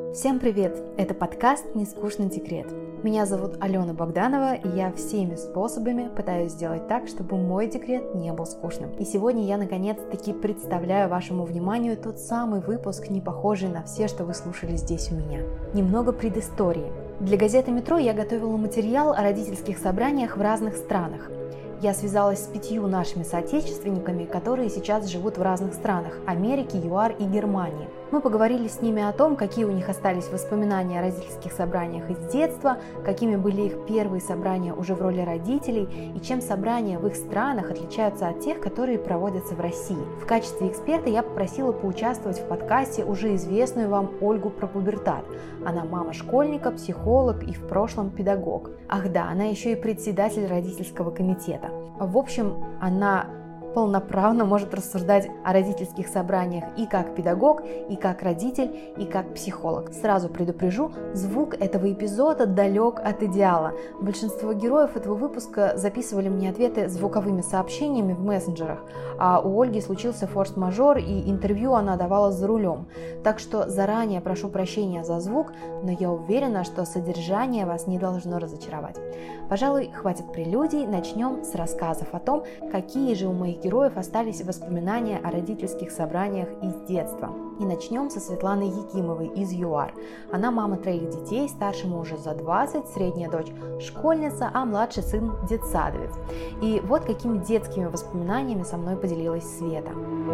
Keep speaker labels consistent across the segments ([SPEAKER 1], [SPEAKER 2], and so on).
[SPEAKER 1] Всем привет! Это подкаст «Нескучный декрет». Меня зовут Алена Богданова, и я всеми способами пытаюсь сделать так, чтобы мой декрет не был скучным. И сегодня я наконец-таки представляю вашему вниманию тот самый выпуск, не похожий на все, что вы слушали здесь у меня. Немного предыстории. Для газеты «Метро» я готовила материал о родительских собраниях в разных странах. Я связалась с 5 нашими соотечественниками, которые сейчас живут в разных странах – Америке, ЮАР и Германии. Мы поговорили с ними о том, какие у них остались воспоминания о родительских собраниях из детства, какими были их первые собрания уже в роли родителей и чем собрания в их странах отличаются от тех, которые проводятся в России. В качестве эксперта я попросила поучаствовать в подкасте уже известную вам Ольгу про пубертат. Она мама школьника, психолог и в прошлом педагог. Ах да, она еще и председатель родительского комитета. В общем, она полноправно может рассуждать о родительских собраниях и как педагог, и как родитель, и как психолог. Сразу предупрежу, звук этого эпизода далек от идеала. Большинство героев этого выпуска записывали мне ответы звуковыми сообщениями в мессенджерах, а у Ольги случился форс-мажор, и интервью она давала за рулем. Так что заранее прошу прощения за звук, но я уверена, что содержание вас не должно разочаровать. Пожалуй, хватит прелюдий, начнем с рассказов о том, какие же у моих героев остались воспоминания о родительских собраниях из детства. И начнем со Светланы Якимовой из ЮАР. Она мама 3 детей, старшему уже за 20, средняя дочь школьница, а младший сын детсадовец. И вот какими детскими воспоминаниями со мной поделилась Света.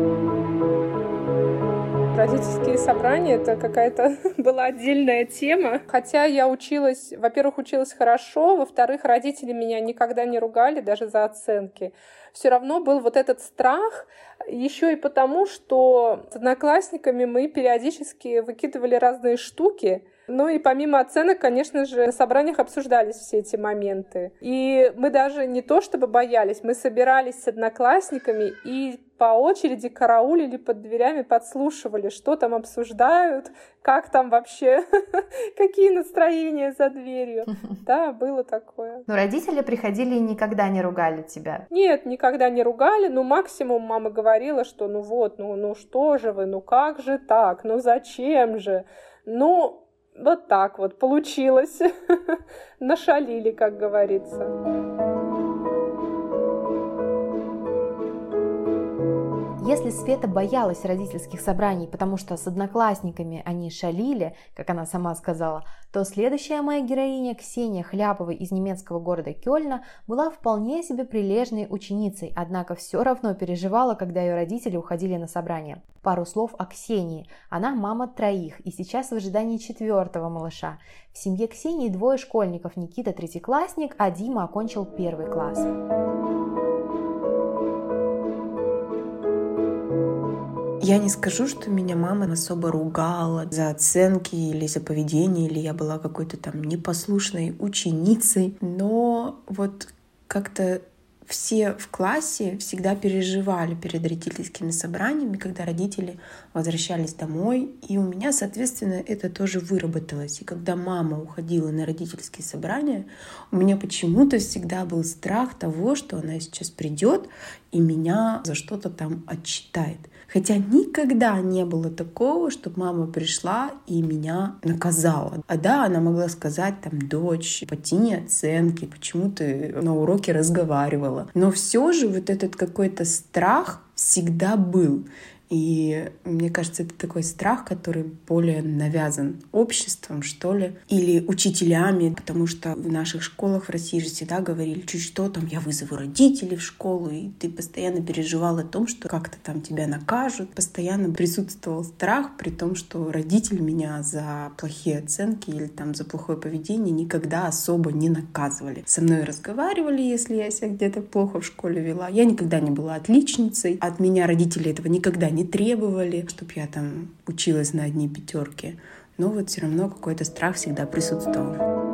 [SPEAKER 2] Родительские собрания – это какая-то была отдельная тема. Хотя я училась, во-первых, училась хорошо, во-вторых, родители меня никогда не ругали даже за оценки. Все равно был вот этот страх, еще и потому, что с одноклассниками мы периодически выкидывали разные штуки. Ну и помимо оценок, конечно же, на собраниях обсуждались все эти моменты. И мы даже не то чтобы боялись, мы собирались с одноклассниками и по очереди караулили под дверями, подслушивали, что там обсуждают, как там вообще, какие настроения за дверью. Да, было такое.
[SPEAKER 1] Но родители приходили и никогда не ругали тебя?
[SPEAKER 2] Нет, никогда не ругали, но максимум мама говорила, что ну что же вы, ну как же так, ну зачем же, ну вот так вот получилось, нашалили, как говорится.
[SPEAKER 1] Если Света боялась родительских собраний, потому что с одноклассниками они шалили, как она сама сказала, то следующая моя героиня, Ксения Хляпова из немецкого города Кёльна, была вполне себе прилежной ученицей, однако все равно переживала, когда ее родители уходили на собрание. Пару слов о Ксении. Она мама 3 и сейчас в ожидании 4-го малыша. В семье Ксении 2 школьников, Никита 3-классник, а Дима окончил 1 класс.
[SPEAKER 3] Я не скажу, что меня мама особо ругала за оценки или за поведение, или я была какой-то там непослушной ученицей, но вот как-то все в классе всегда переживали перед родительскими собраниями, когда родители возвращались домой, и у меня, соответственно, это тоже выработалось. И когда мама уходила на родительские собрания, у меня почему-то всегда был страх того, что она сейчас придет и меня за что-то там отчитает. Хотя никогда не было такого, чтобы мама пришла и меня наказала. А да, она могла сказать там: дочь, потяни оценки, почему ты на уроке разговаривала. Но все же вот этот какой-то страх всегда был. И мне кажется, это такой страх, который более навязан обществом, что ли, или учителями, потому что в наших школах в России же всегда говорили: чуть что там, я вызову родителей в школу, и ты постоянно переживал о том, что как-то там тебя накажут. Постоянно присутствовал страх, при том, что родители меня за плохие оценки или там за плохое поведение никогда особо не наказывали. Со мной разговаривали, если я себя где-то плохо в школе вела. Я никогда не была отличницей. От меня родители этого никогда не требовали, чтобы я там училась на одни 5. Но вот все равно какой-то страх всегда присутствовал.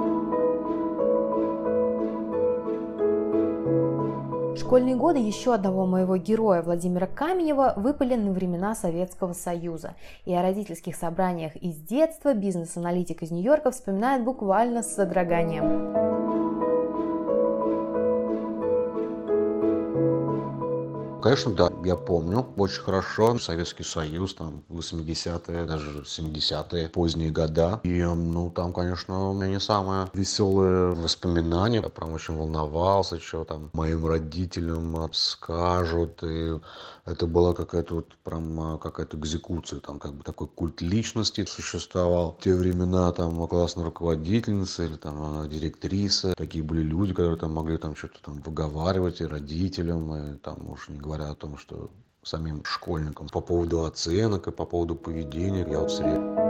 [SPEAKER 1] Школьные годы еще одного моего героя Владимира Каменева выпали на времена Советского Союза. И о родительских собраниях из детства бизнес-аналитик из Нью-Йорка вспоминает буквально с содроганием.
[SPEAKER 4] Конечно, да, я помню очень хорошо Советский Союз, там, 80-е, даже 70-е, поздние года. И, там, конечно, у меня не самые веселые воспоминания. Я прям очень волновался, что там моим родителям скажут. И это была какая-то прям какая-то экзекуция. Там как бы такой культ личности существовал. В те времена там классная руководительница или там директриса. Такие были люди, которые там могли там что-то там выговаривать и родителям, и там уж не говоря о том, что самим школьникам по поводу оценок и по поводу поведения. Я вот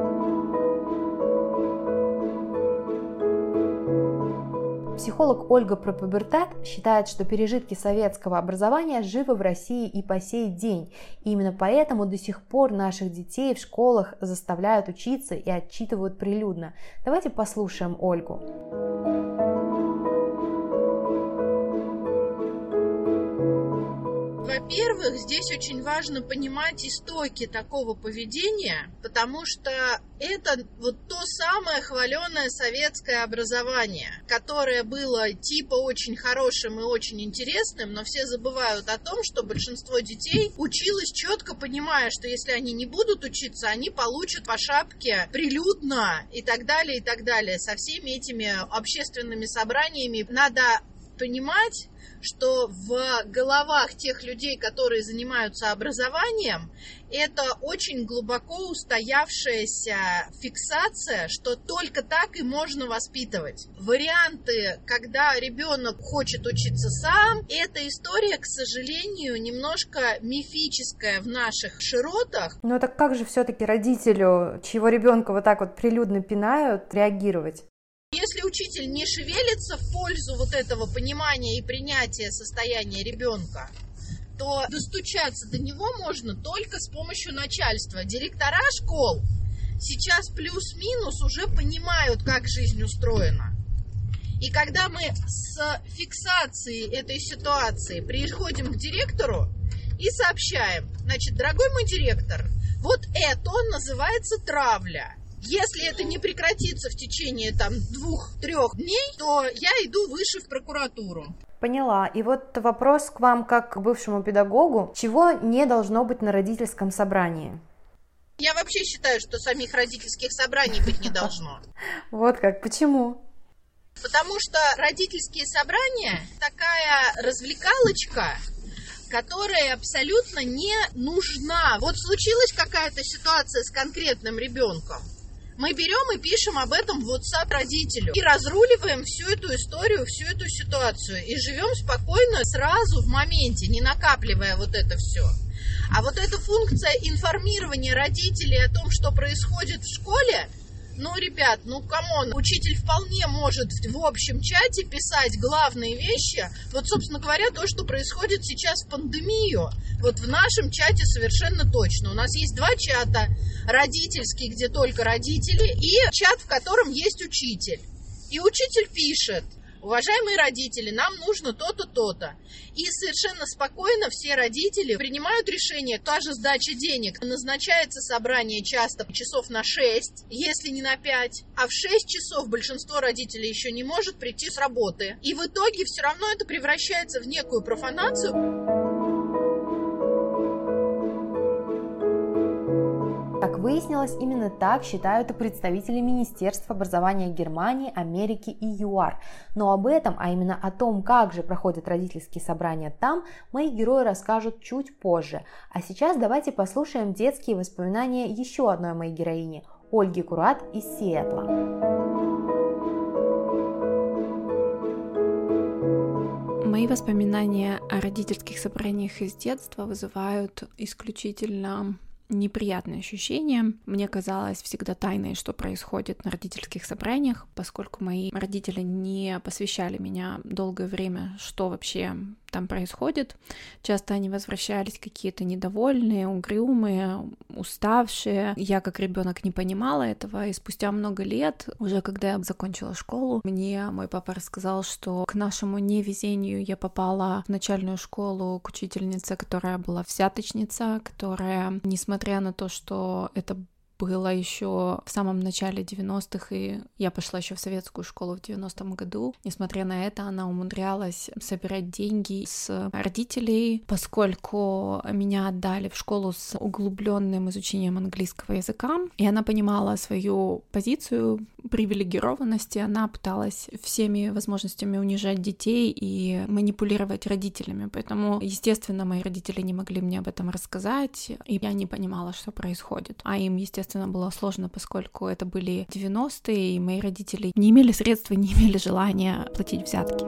[SPEAKER 1] Психолог Ольга Пропубертат считает, что пережитки советского образования живы в России и по сей день. И именно поэтому до сих пор наших детей в школах заставляют учиться и отчитывают прилюдно. Давайте послушаем Ольгу.
[SPEAKER 5] Во-первых, здесь очень важно понимать истоки такого поведения, потому что это вот то самое хваленое советское образование, которое было типа очень хорошим и очень интересным, но все забывают о том, что большинство детей училось четко понимая, что если они не будут учиться, они получат по шапке прилюдно и так далее, и так далее. Со всеми этими общественными собраниями надо понимать, что в головах тех людей, которые занимаются образованием, это очень глубоко устоявшаяся фиксация, что только так и можно воспитывать. Варианты, когда ребенок хочет учиться сам, эта история, к сожалению, немножко мифическая в наших широтах.
[SPEAKER 1] Но так как же все-таки родителю, чьего ребенка вот так вот прилюдно пинают, реагировать?
[SPEAKER 5] Если учитель не шевелится в пользу вот этого понимания и принятия состояния ребенка, то достучаться до него можно только с помощью начальства. Директора школ сейчас плюс-минус уже понимают, как жизнь устроена. И когда мы с фиксацией этой ситуации приходим к директору и сообщаем, значит, дорогой мой директор, вот это называется травля. Если это не прекратится в течение 2-3 дней, то я иду выше в прокуратуру.
[SPEAKER 1] Поняла. И вот вопрос к вам, как к бывшему педагогу. Чего не должно быть на родительском собрании?
[SPEAKER 5] Я вообще считаю, что самих родительских собраний быть не должно.
[SPEAKER 1] Вот как. Почему?
[SPEAKER 5] Потому что родительские собрания такая развлекалочка, которая абсолютно не нужна. Вот случилась какая-то ситуация с конкретным ребенком. Мы берем и пишем об этом в WhatsApp родителю. И разруливаем всю эту историю, всю эту ситуацию. И живем спокойно сразу в моменте, не накапливая вот это все. А вот эта функция информирования родителей о том, что происходит в школе, ребят, камон, учитель вполне может в общем чате писать главные вещи. Вот, собственно говоря, то, что происходит сейчас в пандемию, вот в нашем чате совершенно точно. У нас есть 2 чата, родительский, где только родители, и чат, в котором есть учитель. И учитель пишет: уважаемые родители, нам нужно то-то, то-то. И совершенно спокойно все родители принимают решение, та же сдача денег. Назначается собрание часто часов на 6, если не на 5. А в 6 часов большинство родителей еще не может прийти с работы. И в итоге все равно это превращается в некую профанацию.
[SPEAKER 1] Как выяснилось, именно так считают и представители Министерства образования Германии, Америки и ЮАР. Но об этом, а именно о том, как же проходят родительские собрания там, мои герои расскажут чуть позже. А сейчас давайте послушаем детские воспоминания еще одной моей героини, Ольги Курат из Сиэтла.
[SPEAKER 6] Мои воспоминания о родительских собраниях из детства вызывают исключительно неприятные ощущения. Мне казалось всегда тайной, что происходит на родительских собраниях, поскольку мои родители не посвящали меня долгое время, что вообще там происходит. Часто они возвращались какие-то недовольные, угрюмые, уставшие. Я как ребенок не понимала этого, и спустя много лет, уже когда я закончила школу, мне мой папа рассказал, что к нашему невезению я попала в начальную школу к учительнице, которая была взяточница, которая, несмотря на то, что это было еще в самом начале 90-х, и я пошла еще в советскую школу в 90-м году. Несмотря на это, она умудрялась собирать деньги с родителей, поскольку меня отдали в школу с углубленным изучением английского языка, и она понимала свою позицию привилегированности, она пыталась всеми возможностями унижать детей и манипулировать родителями, поэтому, естественно, мои родители не могли мне об этом рассказать, и я не понимала, что происходит. А им, естественно, было сложно, поскольку это были 90-е, и мои родители не имели средств и не имели желания платить взятки.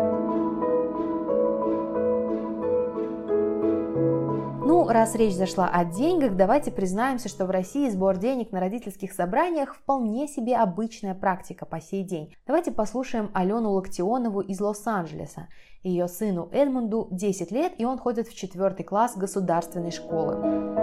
[SPEAKER 1] Ну, раз речь зашла о деньгах, давайте признаемся, что в России сбор денег на родительских собраниях вполне себе обычная практика по сей день. Давайте послушаем Алену Локтионову из Лос-Анджелеса. Ее сыну Эдмунду 10 лет, и он ходит в 4 класс государственной школы.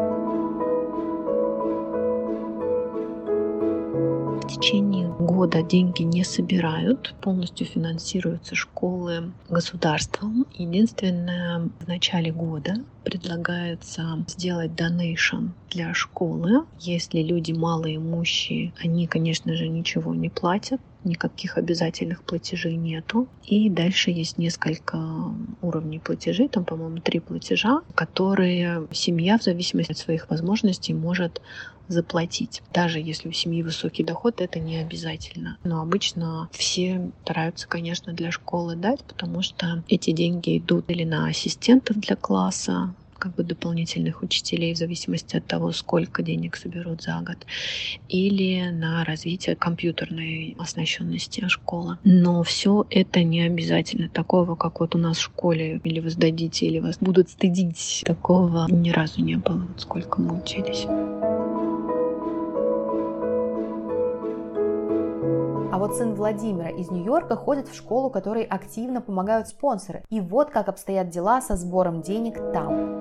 [SPEAKER 7] В течение года деньги не собирают, полностью финансируются школы государством. Единственное, в начале года предлагается сделать донейшн для школы. Если люди малоимущие, они, конечно же, ничего не платят, никаких обязательных платежей нету. И дальше есть несколько уровней платежей, там, по-моему, 3 платежа, которые семья в зависимости от своих возможностей может заплатить. Даже если у семьи высокий доход, это не обязательно. Но обычно все стараются, конечно, для школы дать, потому что эти деньги идут или на ассистентов для класса, как бы дополнительных учителей, в зависимости от того, сколько денег соберут за год, или на развитие компьютерной оснащенности школы. Но все это не обязательно. Такого, как вот у нас в школе, или вы сдадите, или вас будут стыдить, такого ни разу не было, сколько мы учились.
[SPEAKER 1] А вот сын Владимира из Нью-Йорка ходит в школу, которой активно помогают спонсоры. И вот как обстоят дела со сбором денег там.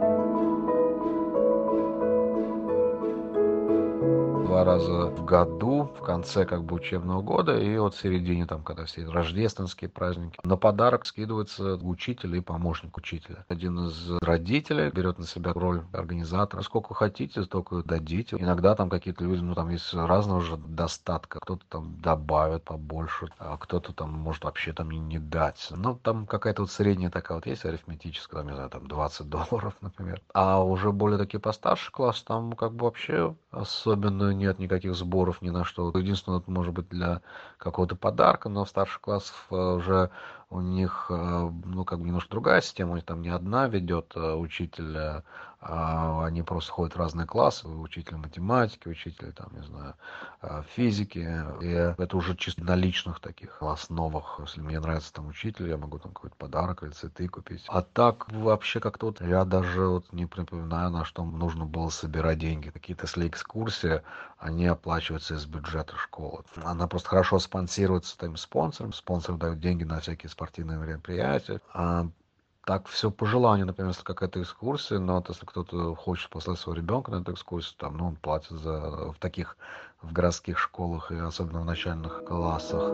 [SPEAKER 4] 2 раза в году, в конце учебного года и вот в середине, когда все рождественские праздники. На подарок скидывается учитель и помощник учителя. Один из родителей берет на себя роль организатора. Сколько хотите, столько дадите. Иногда какие-то люди, есть разного же достатка. Кто-то добавит побольше, а кто-то может вообще не дать. Там какая-то средняя такая есть арифметическая, не знаю, $20, например. А уже более такие постарше класс, там вообще особенно нет никаких сборов ни на что. Единственное, может быть, для какого-то подарка, но в старших классах уже у них немножко другая система, там не одна ведет учитель, они просто ходят в разные классы, учитель математики, учитель физики, и это уже чисто на личных таких основах. Если мне нравится учитель, я могу какой-то подарок или цветы купить. А так вообще как-то я даже не припоминаю, на что нужно было собирать деньги. Какие-то если экскурсии, они оплачиваются из бюджета школы. Она просто хорошо спонсируется спонсором. Спонсор дает деньги на всякие спортивные мероприятия. Так все по желанию, например, если какая-то экскурсия, но если кто-то хочет послать своего ребенка на эту экскурсию, он платит в городских школах и особенно в начальных классах.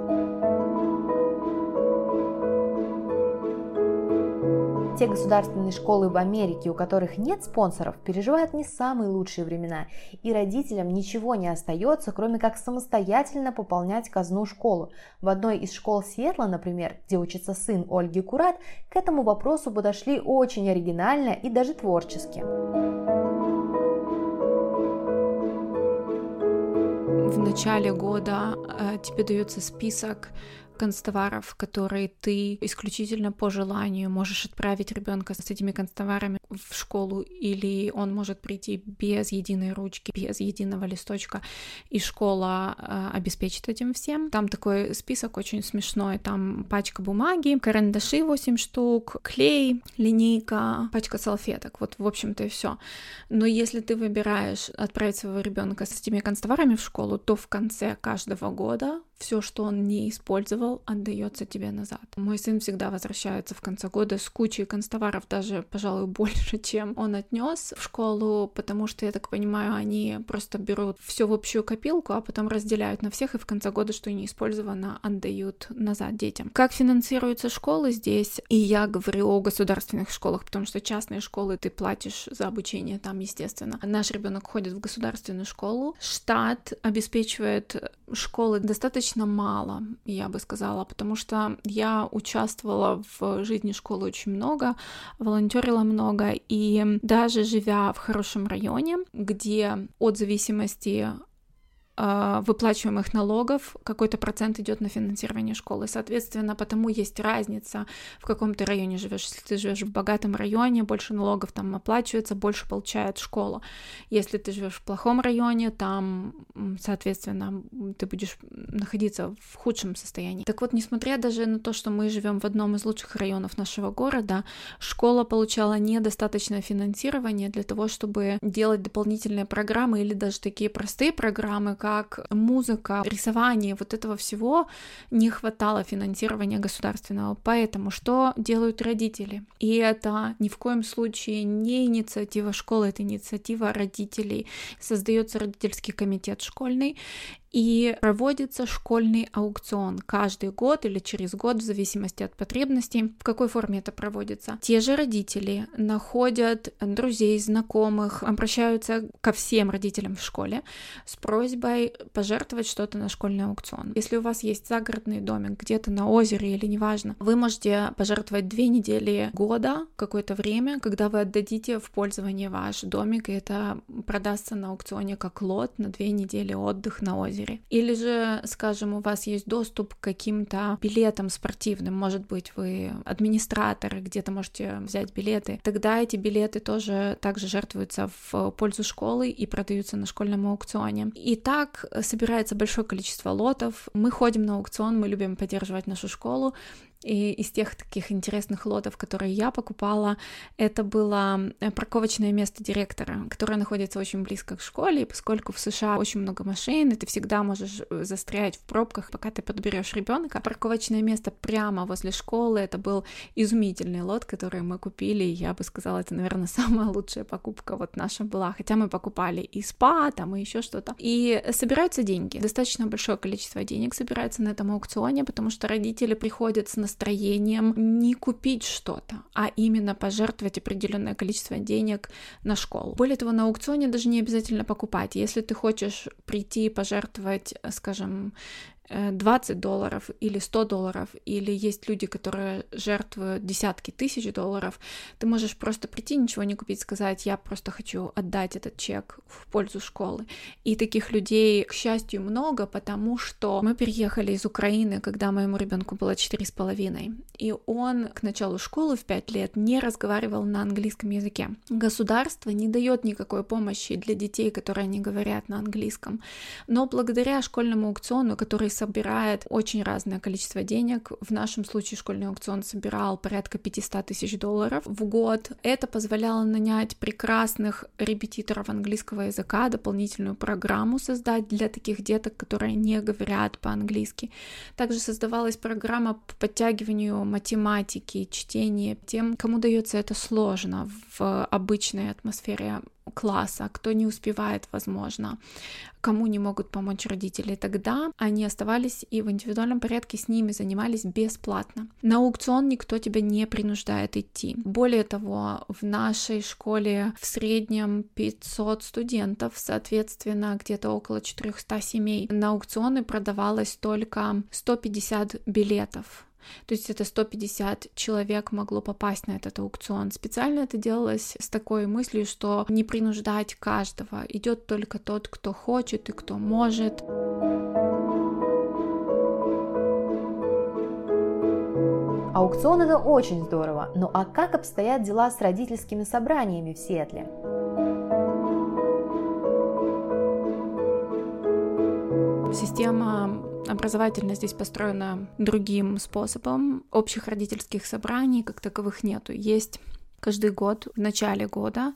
[SPEAKER 1] Те государственные школы в Америке, у которых нет спонсоров, переживают не самые лучшие времена, и родителям ничего не остается, кроме как самостоятельно пополнять казну школы. В одной из школ Сиэтла, например, где учится сын Ольги Курат, к этому вопросу подошли очень оригинально и даже творчески.
[SPEAKER 6] В начале года тебе дается список канцтоваров, которые ты исключительно по желанию можешь отправить ребенка с этими канцтоварами в школу, или он может прийти без единой ручки, без единого листочка, и школа обеспечит этим всем. Там такой список очень смешной, там пачка бумаги, карандаши 8 штук, клей, линейка, пачка салфеток, вот в общем-то и все. Но если ты выбираешь отправить своего ребенка с этими канцтоварами в школу, то в конце каждого года все, что он не использовал, отдается тебе назад. Мой сын всегда возвращается в конце года с кучей канцтоваров, даже, пожалуй, больше, чем он отнес в школу, потому что, я так понимаю, они просто берут все в общую копилку, а потом разделяют на всех, и в конце года, что не использовано, отдают назад детям. Как финансируются школы здесь? И я говорю о государственных школах, потому что частные школы ты платишь за обучение там, естественно. Наш ребенок ходит в государственную школу. Штат обеспечивает школы достаточно мало, я бы сказала, потому что я участвовала в жизни школы очень много, волонтерила много, и даже живя в хорошем районе, где от зависимости выплачиваемых налогов какой-то процент идет на финансирование школы. Соответственно, потому есть разница, в каком ты районе живешь. Если ты живешь в богатом районе, больше налогов там оплачивается, больше получает школа. Если ты живешь в плохом районе, там, соответственно, ты будешь находиться в худшем состоянии. Так вот, несмотря даже на то, что мы живем в одном из лучших районов нашего города, школа получала недостаточное финансирование для того, чтобы делать дополнительные программы или даже такие простые программы, как музыка, рисование, вот этого всего не хватало финансирования государственного. Поэтому что делают родители? И это ни в коем случае не инициатива школы, это инициатива родителей. Создается родительский комитет школьный, и проводится школьный аукцион каждый год или через год, в зависимости от потребностей. В какой форме это проводится? Те же родители находят друзей, знакомых, обращаются ко всем родителям в школе с просьбой пожертвовать что-то на школьный аукцион. Если у вас есть загородный домик где-то на озере или неважно, вы можете пожертвовать 2 недели года, какое-то время, когда вы отдадите в пользование ваш домик, и это продастся на аукционе как лот на 2 недели отдых на озере. Или же, скажем, у вас есть доступ к каким-то билетам спортивным, может быть, вы администраторы, где-то можете взять билеты, тогда эти билеты тоже также жертвуются в пользу школы и продаются на школьном аукционе. И так собирается большое количество лотов. Мы ходим на аукцион, мы любим поддерживать нашу школу. И из тех таких интересных лотов, которые я покупала, это было парковочное место директора, которое находится очень близко к школе, и поскольку в США очень много машин, и ты всегда можешь застрять в пробках, пока ты подберешь ребенка. Парковочное место прямо возле школы, это был изумительный лот, который мы купили, и я бы сказала, это, наверное, самая лучшая покупка вот наша была, хотя мы покупали и спа, там, и еще что-то. И собираются деньги, достаточно большое количество денег собирается на этом аукционе, потому что родители приходят с настроением не купить что-то, а именно пожертвовать определенное количество денег на школу. Более того, на аукционе даже не обязательно покупать. Если ты хочешь прийти и пожертвовать, скажем, $20 или $100, или есть люди, которые жертвуют десятки тысяч долларов, ты можешь просто прийти, ничего не купить, сказать, я просто хочу отдать этот чек в пользу школы. И таких людей, к счастью, много, потому что мы переехали из Украины, когда моему ребенку было 4,5, и он к началу школы в 5 лет не разговаривал на английском языке. Государство не дает никакой помощи для детей, которые не говорят на английском, но благодаря школьному аукциону, который собирает очень разное количество денег. В нашем случае школьный аукцион собирал порядка $500 тысяч в год. Это позволяло нанять прекрасных репетиторов английского языка, дополнительную программу создать для таких деток, которые не говорят по-английски. Также создавалась программа по подтягиванию математики, чтения тем, кому дается это сложно в обычной атмосфере класса, кто не успевает, возможно, кому не могут помочь родители. Тогда они оставались и в индивидуальном порядке с ними занимались бесплатно. На аукцион никто тебя не принуждает идти. Более того, в нашей школе в среднем 500 студентов, соответственно, где-то около 400 семей. На аукционы продавалось только 150 билетов. То есть это 150 человек могло попасть на этот аукцион. Специально это делалось с такой мыслью, что не принуждать каждого. Идет только тот, кто хочет и кто может.
[SPEAKER 1] Аукцион — это очень здорово, но а как обстоят дела с родительскими собраниями в Сиэтле?
[SPEAKER 6] Система образовательная здесь построена другим способом. Общих родительских собраний как таковых нету. Есть каждый год, в начале года,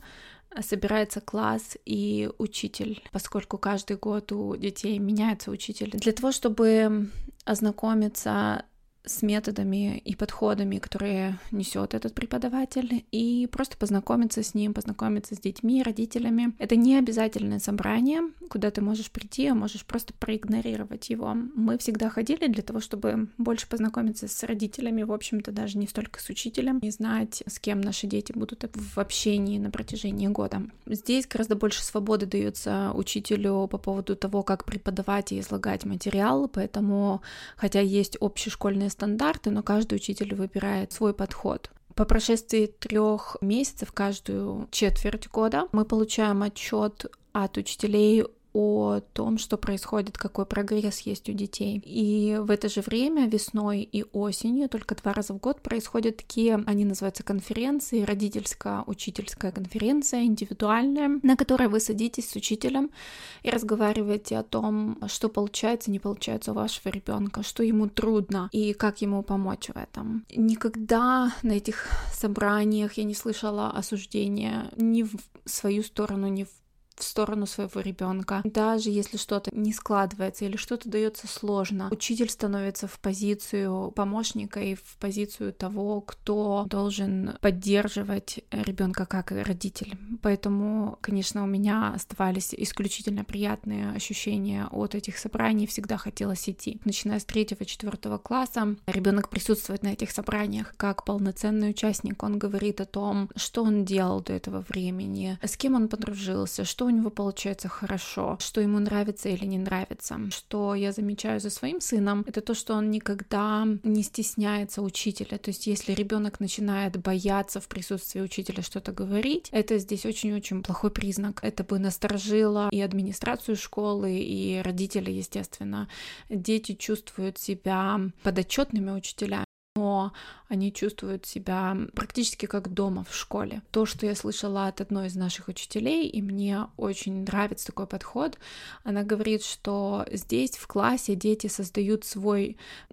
[SPEAKER 6] собирается класс и учитель, поскольку каждый год у детей меняется учитель. Для того, чтобы ознакомиться с методами и подходами, которые несет этот преподаватель, и просто познакомиться с ним, познакомиться с детьми, родителями. Это не обязательное собрание, куда ты можешь прийти, а можешь просто проигнорировать его. Мы всегда ходили для того, чтобы больше познакомиться с родителями, в общем-то, даже не столько с учителем, и знать, с кем наши дети будут в общении на протяжении года. Здесь гораздо больше свободы дается учителю по поводу того, как преподавать и излагать материал, поэтому, хотя есть общешкольные стандарты, но каждый учитель выбирает свой подход. По прошествии 3 месяцев, каждую четверть года, мы получаем отчет от учителей о том, что происходит, какой прогресс есть у детей. И в это же время весной и осенью, только 2 раза в год, происходят такие, они называются конференции, родительско-учительская конференция, индивидуальная, на которой вы садитесь с учителем и разговариваете о том, что получается, не получается у вашего ребенка, что ему трудно и как ему помочь в этом. Никогда на этих собраниях я не слышала осуждения ни в свою сторону, ни в сторону своего ребенка. Даже если что-то не складывается или что-то дается сложно, учитель становится в позицию помощника и в позицию того, кто должен поддерживать ребенка как родитель. Поэтому, конечно, у меня оставались исключительно приятные ощущения от этих собраний, всегда хотелось идти. Начиная с 3-4 класса ребенок присутствует на этих собраниях как полноценный участник. Он говорит о том, что он делал до этого времени, с кем он подружился, что у него получается хорошо, что ему нравится или не нравится. Что я замечаю за своим сыном, это то, что он никогда не стесняется учителя. То есть если ребенок начинает бояться в присутствии учителя что-то говорить, это здесь очень-очень плохой признак. Это бы насторожило и администрацию школы, и родителей, естественно. Дети чувствуют себя подотчетными учителями, но они чувствуют себя практически как дома в школе. То, что я слышала от одной из наших учителей, и мне очень нравится такой подход, она говорит, что здесь в классе дети создают свой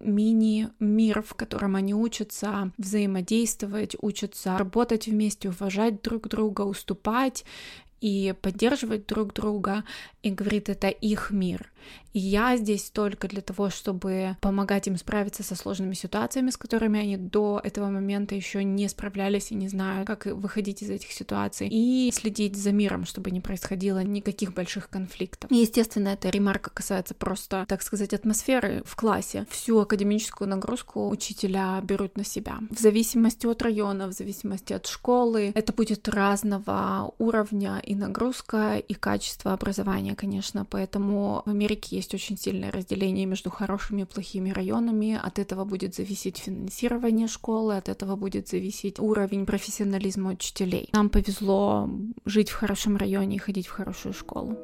[SPEAKER 6] мини-мир, в котором они учатся взаимодействовать, учатся работать вместе, уважать друг друга, уступать и поддерживать друг друга, и говорит, это их мир. И я здесь только для того, чтобы помогать им справиться со сложными ситуациями, с которыми они до этого момента еще не справлялись и не знают, как выходить из этих ситуаций, и следить за миром, чтобы не происходило никаких больших конфликтов. И, естественно, эта ремарка касается просто, так сказать, атмосферы в классе. Всю академическую нагрузку учителя берут на себя. В зависимости от района, в зависимости от школы, это будет разного уровня и нагрузка, и качество образования, конечно, поэтому в Америке есть очень сильное разделение между хорошими и плохими районами, от этого будет зависеть финансирование школы, от этого будет зависеть уровень профессионализма учителей. Нам повезло жить в хорошем районе и ходить в хорошую школу.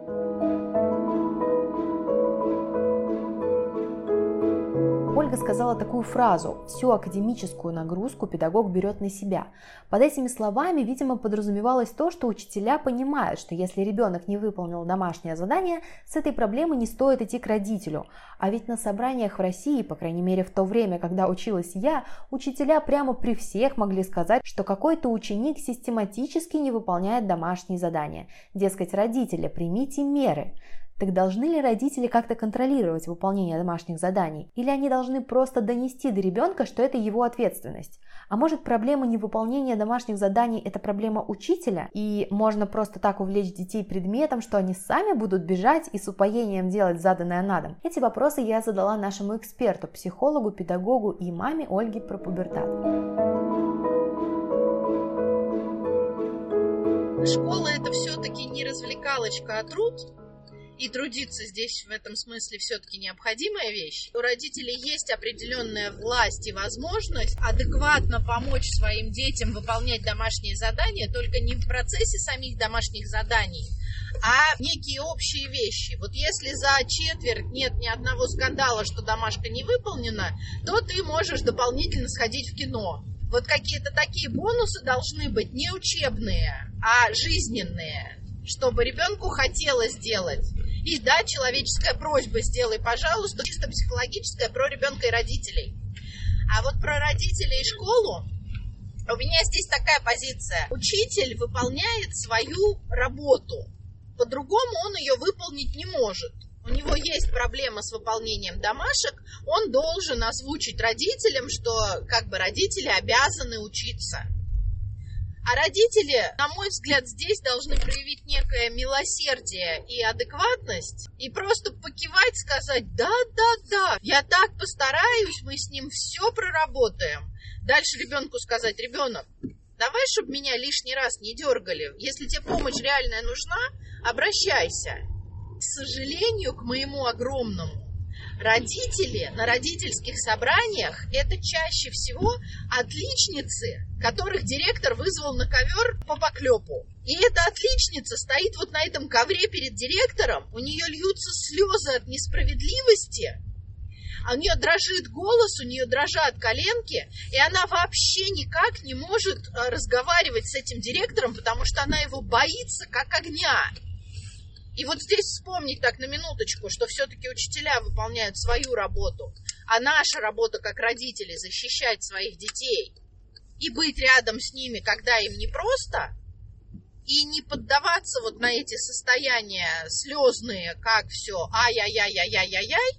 [SPEAKER 1] Ольга сказала такую фразу: «Всю академическую нагрузку педагог берет на себя». Под этими словами, видимо, подразумевалось то, что учителя понимают, что если ребенок не выполнил домашнее задание, с этой проблемой не стоит идти к родителю. А ведь на собраниях в России, по крайней мере в то время, когда училась я, учителя прямо при всех могли сказать, что какой-то ученик систематически не выполняет домашние задания. Дескать, родители, примите меры. Так должны ли родители как-то контролировать выполнение домашних заданий? Или они должны просто донести до ребенка, что это его ответственность? А может, проблема невыполнения домашних заданий – это проблема учителя? И можно просто так увлечь детей предметом, что они сами будут бежать и с упоением делать заданное на дом? Эти вопросы я задала нашему эксперту, психологу, педагогу и маме Ольги про пубертат.
[SPEAKER 5] Школа – это все-таки не развлекалочка, а труд. И трудиться здесь в этом смысле все-таки необходимая вещь. У родителей есть определенная власть и возможность адекватно помочь своим детям выполнять домашние задания, только не в процессе самих домашних заданий, а некие общие вещи. Вот если за четверть нет ни одного скандала, что домашка не выполнена, то ты можешь дополнительно сходить в кино. Вот какие-то такие бонусы должны быть не учебные, а жизненные, чтобы ребенку хотелось делать. И да, человеческая просьба «сделай, пожалуйста», чисто психологическая про ребенка и родителей. А вот про родителей и школу У меня здесь такая позиция. Учитель выполняет свою работу. По-другому он ее выполнить не может. У него есть проблема с выполнением домашек. Он должен озвучить родителям, что как бы родители обязаны учиться. А родители, на мой взгляд, здесь должны проявить некое милосердие и адекватность и просто покивать, сказать: да, я так постараюсь, мы с ним все проработаем. Дальше ребенку сказать: ребенок, давай, чтобы меня лишний раз не дергали. Если тебе помощь реальная нужна, обращайся. К сожалению, к моему огромному, родители на родительских собраниях это чаще всего отличницы, которых директор вызвал на ковер по поклепу. И эта отличница стоит вот на этом ковре перед директором, у нее льются слезы от несправедливости, у нее дрожит голос, у нее дрожат коленки, и она вообще никак не может разговаривать с этим директором, потому что она его боится как огня. И вот здесь вспомнить так на минуточку, что все-таки учителя выполняют свою работу, а наша работа как родители защищать своих детей и быть рядом с ними, когда им непросто, и не поддаваться вот на эти состояния слезные, как все ай-яй-яй-яй-яй-яй,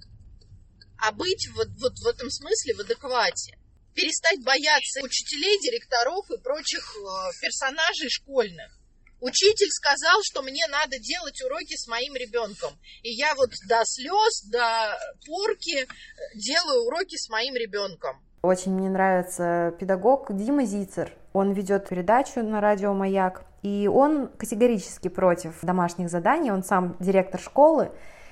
[SPEAKER 5] а быть вот в этом смысле в адеквате. Перестать бояться учителей, директоров и прочих персонажей школьных. Учитель сказал, что мне надо делать уроки с моим ребенком. И я вот до слез, до порки делаю уроки с моим ребенком.
[SPEAKER 1] Очень мне нравится педагог Дима Зицер. Он ведет передачу на радио «Маяк». И он категорически против домашних заданий. Он сам директор школы.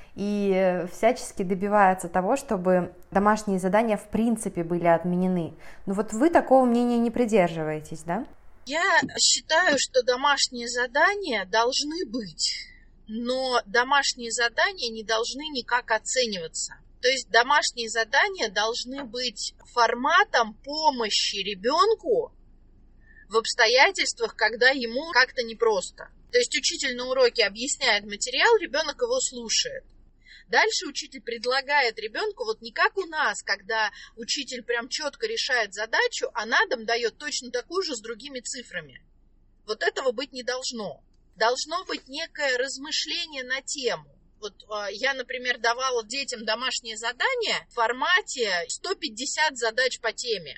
[SPEAKER 1] И всячески добивается того, чтобы домашние задания в принципе были отменены. Но вот вы такого мнения не придерживаетесь, да?
[SPEAKER 5] Я считаю, что домашние задания должны быть, но домашние задания не должны никак оцениваться. То есть домашние задания должны быть форматом помощи ребенку в обстоятельствах, когда ему как-то непросто. То есть учитель на уроке объясняет материал, ребенок его слушает. Дальше учитель предлагает ребенку, вот не как у нас, когда учитель прям четко решает задачу, а на дом дает точно такую же с другими цифрами. Вот этого быть не должно. Должно быть некое размышление на тему. Вот я, например, давала детям домашние задания в формате 150 задач по теме.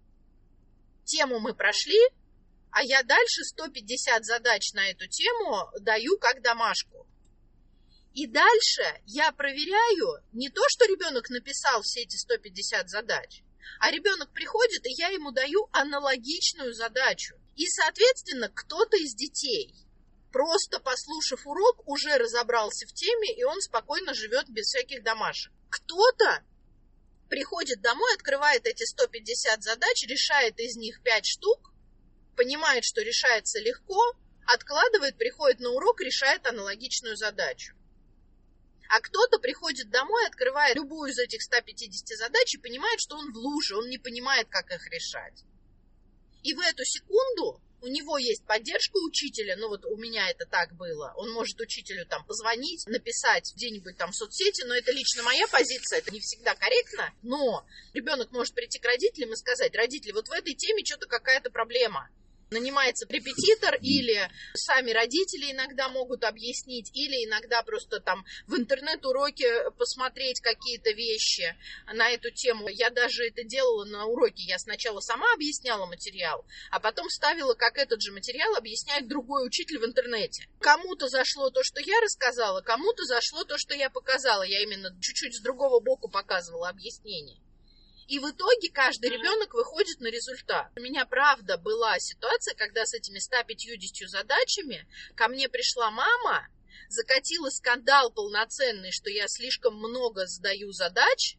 [SPEAKER 5] Тему мы прошли, а я дальше 150 задач на эту тему даю как домашку. И дальше я проверяю не то, что ребенок написал все эти 150 задач, а ребенок приходит, и я ему даю аналогичную задачу. И, соответственно, кто-то из детей, просто послушав урок, уже разобрался в теме, и он спокойно живет без всяких домашек. Кто-то приходит домой, открывает эти 150 задач, решает из них 5 штук, понимает, что решается легко, откладывает, приходит на урок, решает аналогичную задачу. А кто-то приходит домой, открывает любую из этих 150 задач и понимает, что он в луже, он не понимает, как их решать. И в эту секунду у него есть поддержка учителя, ну вот у меня это так было, он может учителю там позвонить, написать где-нибудь там в соцсети, но это лично моя позиция, это не всегда корректно, но ребенок может прийти к родителям и сказать: родители, вот в этой теме что-то какая-то проблема. Нанимается репетитор, или сами родители иногда могут объяснить, или иногда просто там в интернет-уроке посмотреть какие-то вещи на эту тему. Я даже это делала на уроке. Я сначала сама объясняла материал, а потом ставила, как этот же материал объясняет другой учитель в интернете. Кому-то зашло то, что я рассказала, кому-то зашло то, что я показала. Я именно чуть-чуть с другого боку показывала объяснение. И в итоге каждый ребенок выходит на результат. У меня, правда, была ситуация, когда с этими 150 задачами ко мне пришла мама, закатила скандал полноценный, что я слишком много сдаю задач.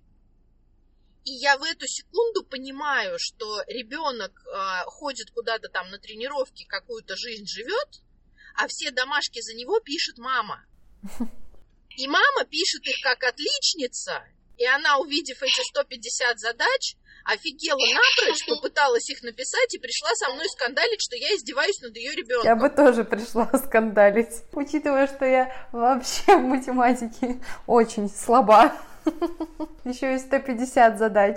[SPEAKER 5] И я в эту секунду понимаю, что ребенок ходит куда-то там на тренировки, какую-то жизнь живет, а все домашки за него пишет мама. И мама пишет их как отличница. И она, увидев эти 150 задач, офигела напрочь, попыталась их написать и пришла со мной скандалить, что я издеваюсь над ее ребенком.
[SPEAKER 1] Я бы тоже пришла скандалить, учитывая, что я вообще в математике очень слаба. Еще и 150 задач.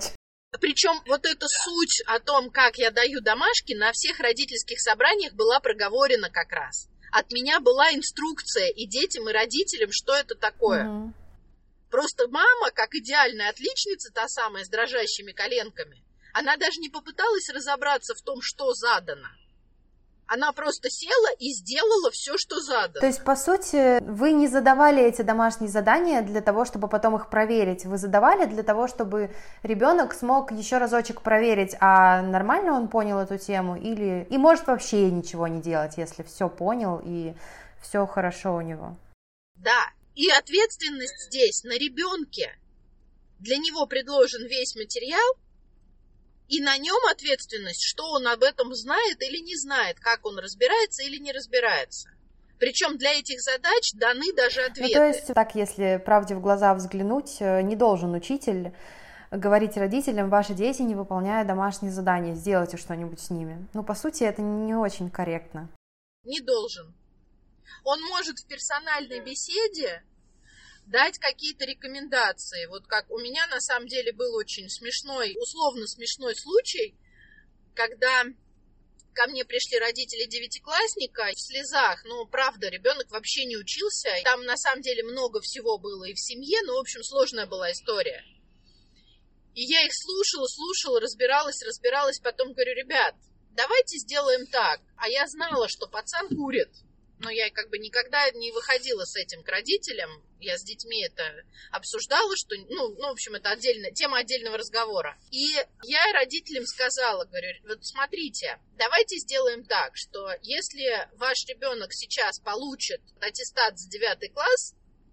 [SPEAKER 5] Причем вот эта суть о том, как я даю домашки, на всех родительских собраниях была проговорена как раз. От меня была инструкция и детям, и родителям, что это такое. Просто мама, как идеальная отличница, та самая с дрожащими коленками, она даже не попыталась разобраться в том, что задано. Она просто села и сделала все, что задано.
[SPEAKER 1] То есть, по сути, вы не задавали эти домашние задания для того, чтобы потом их проверить. Вы задавали для того, чтобы ребенок смог еще разочек проверить, а нормально он понял эту тему, или и может вообще ничего не делать, если все понял и все хорошо у него.
[SPEAKER 5] Да, и ответственность здесь на ребенке. Для него предложен весь материал, и на нем ответственность, что он об этом знает или не знает, как он разбирается или не разбирается. Причем для этих задач даны даже ответы.
[SPEAKER 1] То есть, так, если правде в глаза взглянуть, не должен учитель говорить родителям: ваши дети не выполняют домашние задания, сделайте что-нибудь с ними. По сути, это не очень корректно.
[SPEAKER 5] Не должен. Он может в персональной беседе дать какие-то рекомендации. Вот как у меня на самом деле был очень смешной, условно смешной случай, когда ко мне пришли родители девятиклассника в слезах. Правда, ребенок вообще не учился. Там на самом деле много всего было и в семье, в общем, сложная была история. И я их слушала, разбиралась, потом говорю: ребят, давайте сделаем так. А я знала, что пацан курит. Но я никогда не выходила с этим к родителям. Я с детьми это обсуждала, что, в общем, это тема отдельного разговора. И я родителям сказала, говорю: вот смотрите, давайте сделаем так, что если ваш ребенок сейчас получит аттестат за 9 класс,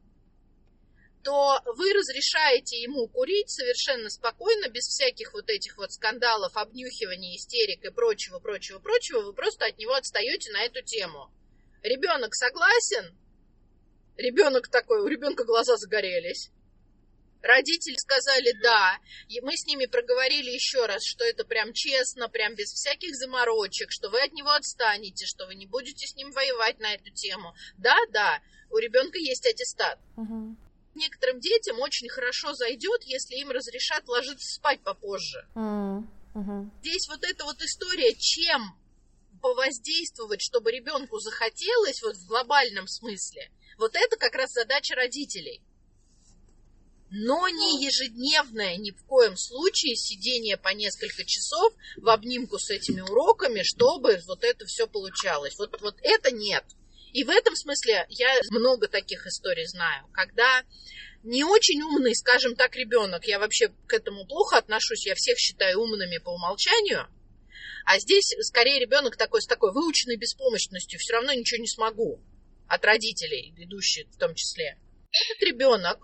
[SPEAKER 5] то вы разрешаете ему курить совершенно спокойно, без всяких вот этих вот скандалов, обнюхиваний, истерик и прочего. Вы просто от него отстаете на эту тему. Ребенок согласен? Ребенок такой, у ребенка глаза загорелись. Родители сказали да. И мы с ними проговорили еще раз, что это прям честно, прям без всяких заморочек, что вы от него отстанете, что вы не будете с ним воевать на эту тему. Да, у ребенка есть аттестат.
[SPEAKER 1] Угу.
[SPEAKER 5] Некоторым детям очень хорошо зайдет, если им разрешат ложиться спать попозже.
[SPEAKER 1] Угу.
[SPEAKER 5] Здесь вот эта вот история, чем повоздействовать, чтобы ребенку захотелось, вот в глобальном смысле, вот это как раз задача родителей. Но не ежедневное, ни в коем случае сидение по несколько часов в обнимку с этими уроками, чтобы вот это все получалось. Вот это нет. И в этом смысле я много таких историй знаю, когда не очень умный, скажем так, ребенок, я вообще к этому плохо отношусь, я всех считаю умными по умолчанию, а здесь скорее ребенок такой с такой выученной беспомощностью, все равно ничего не смогу, от родителей, идущих в том числе. Этот ребенок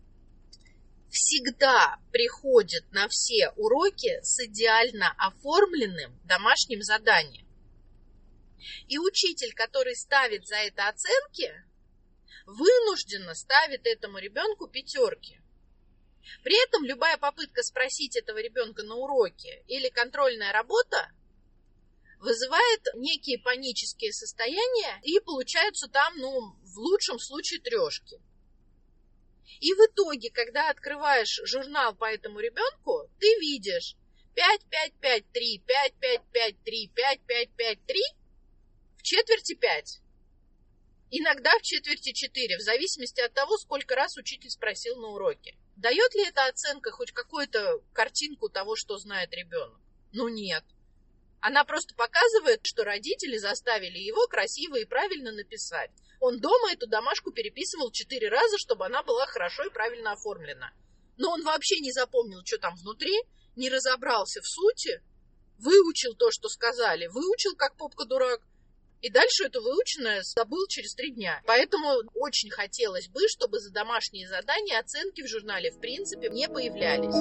[SPEAKER 5] всегда приходит на все уроки с идеально оформленным домашним заданием. И учитель, который ставит за это оценки, вынужденно ставит этому ребенку 5. При этом любая попытка спросить этого ребенка на уроке или контрольная работа вызывает некие панические состояния, и получаются там, в лучшем случае 3. И в итоге, когда открываешь журнал по этому ребенку, ты видишь 5, 5, 5, 3, 5, 5, 5, 3, 5, 5, 5, 3, в четверти 5. Иногда в четверти 4, в зависимости от того, сколько раз учитель спросил на уроке. Дает ли эта оценка хоть какую-то картинку того, что знает ребенок? Нет. Она просто показывает, что родители заставили его красиво и правильно написать. Он дома эту домашку переписывал 4 раза, чтобы она была хорошо и правильно оформлена. Но он вообще не запомнил, что там внутри, не разобрался в сути, выучил то, что сказали, выучил как попка-дурак, и дальше это выученное забыл через 3 дня. Поэтому очень хотелось бы, чтобы за домашние задания оценки в журнале в принципе не появлялись.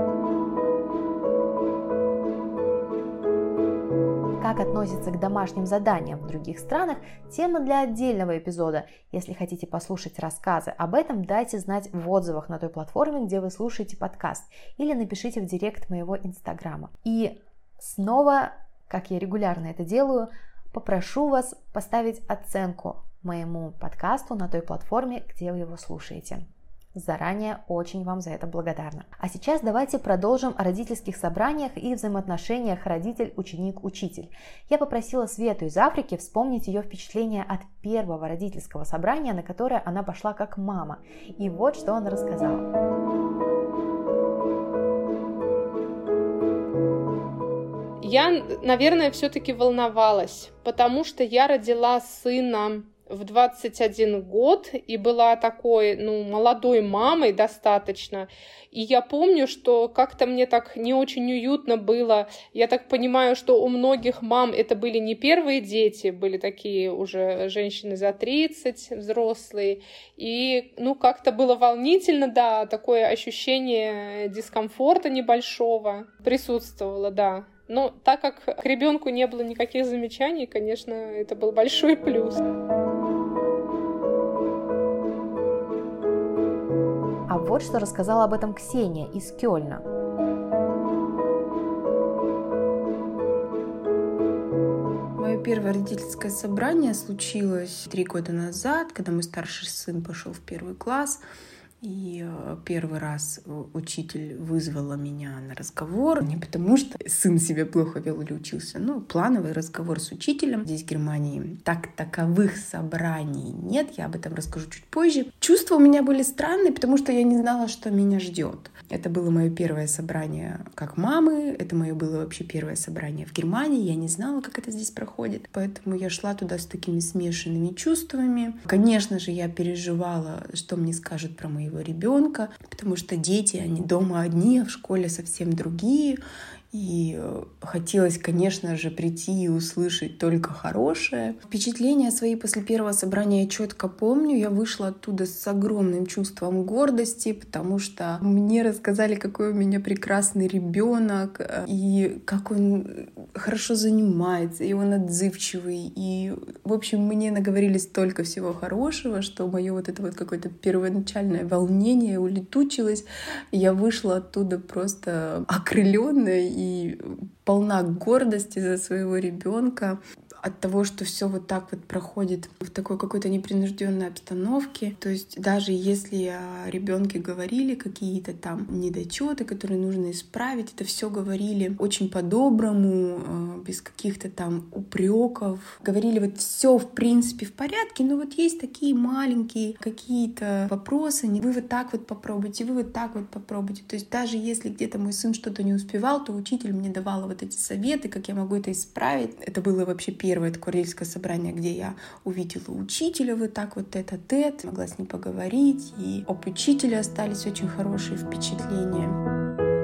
[SPEAKER 1] Как относятся к домашним заданиям в других странах – тема для отдельного эпизода. Если хотите послушать рассказы об этом, дайте знать в отзывах на той платформе, где вы слушаете подкаст, или напишите в директ моего инстаграма. И снова, как я регулярно это делаю, попрошу вас поставить оценку моему подкасту на той платформе, где вы его слушаете. Заранее очень вам за это благодарна. А сейчас давайте продолжим о родительских собраниях и взаимоотношениях родитель-ученик-учитель. Я попросила Свету из Африки вспомнить ее впечатления от первого родительского собрания, на которое она пошла как мама. И вот что она рассказала.
[SPEAKER 2] Я, наверное, все-таки волновалась, потому что я родила сына в 21 год и была такой, молодой мамой достаточно. И я помню, что как-то мне так не очень уютно было. Я так понимаю, что у многих мам это были не первые дети, были такие уже женщины за 30, взрослые. И, как-то было волнительно, да, такое ощущение дискомфорта небольшого присутствовало, да. Но так как к ребенку не было никаких замечаний, конечно, это был большой плюс.
[SPEAKER 1] А вот что рассказала об этом Ксения из Кёльна.
[SPEAKER 3] Мое первое родительское собрание случилось 3 года назад, когда мой старший сын пошел в 1 класс. И первый раз учитель вызвала меня на разговор. Не потому, что сын себя плохо вел или учился, но плановый разговор с учителем. Здесь, в Германии, таковых собраний нет. Я об этом расскажу чуть позже. Чувства у меня были странные, потому что я не знала, что меня ждет. Это было мое первое собрание как мамы. Это мое было вообще первое собрание в Германии. Я не знала, как это здесь проходит. Поэтому я шла туда с такими смешанными чувствами. Конечно же, я переживала, что мне скажут про моего ребенка, потому что дети, они дома одни, а в школе совсем другие. И хотелось, конечно же, прийти и услышать только хорошее. Впечатления свои после первого собрания я четко помню. Я вышла оттуда с огромным чувством гордости, потому что мне рассказали, какой у меня прекрасный ребенок, и как он хорошо занимается, и он отзывчивый. И, в общем, мне наговорили столько всего хорошего, что мое вот это вот какое-то первоначальное волнение улетучилось. Я вышла оттуда просто окрыленная и полна гордости за своего ребенка от того, что все вот так вот проходит в такой какой-то непринужденной обстановке. То есть даже если о ребенке говорили какие-то там недочеты, которые нужно исправить, это все говорили очень по-доброму, без каких-то там упреков. Говорили вот все в принципе в порядке, но вот есть такие маленькие какие-то вопросы. Вы вот так вот попробуйте, вы вот так вот попробуйте. То есть даже если где-то мой сын что-то не успевал, то учитель мне давала вот эти советы, как я могу это исправить. Это было вообще первое такое родительское собрание, где я увидела учителя вот так вот тет-а-тет, могла с ним поговорить, и об учителе остались очень хорошие впечатления.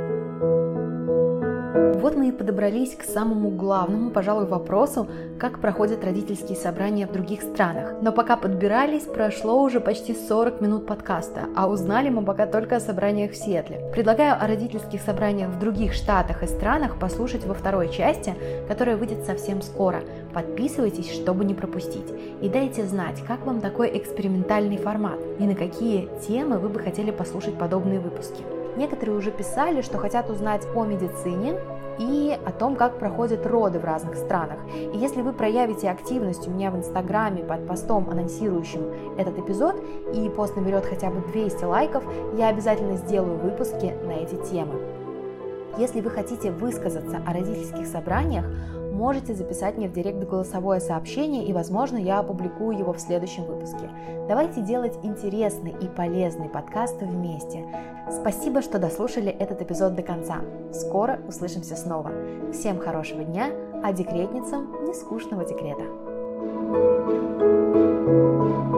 [SPEAKER 1] Вот мы и подобрались к самому главному, пожалуй, вопросу, как проходят родительские собрания в других странах. Но пока подбирались, прошло уже почти 40 минут подкаста, а узнали мы пока только о собраниях в Сиэтле. Предлагаю о родительских собраниях в других штатах и странах послушать во второй части, которая выйдет совсем скоро. Подписывайтесь, чтобы не пропустить. И дайте знать, как вам такой экспериментальный формат и на какие темы вы бы хотели послушать подобные выпуски. Некоторые уже писали, что хотят узнать о медицине и о том, как проходят роды в разных странах. И если вы проявите активность у меня в Инстаграме под постом, анонсирующим этот эпизод, и пост наберет хотя бы 200 лайков, я обязательно сделаю выпуски на эти темы. Если вы хотите высказаться о родительских собраниях, можете записать мне в директ голосовое сообщение, и, возможно, я опубликую его в следующем выпуске. Давайте делать интересный и полезный подкаст вместе. Спасибо, что дослушали этот эпизод до конца. Скоро услышимся снова. Всем хорошего дня, а декретницам нескучного декрета.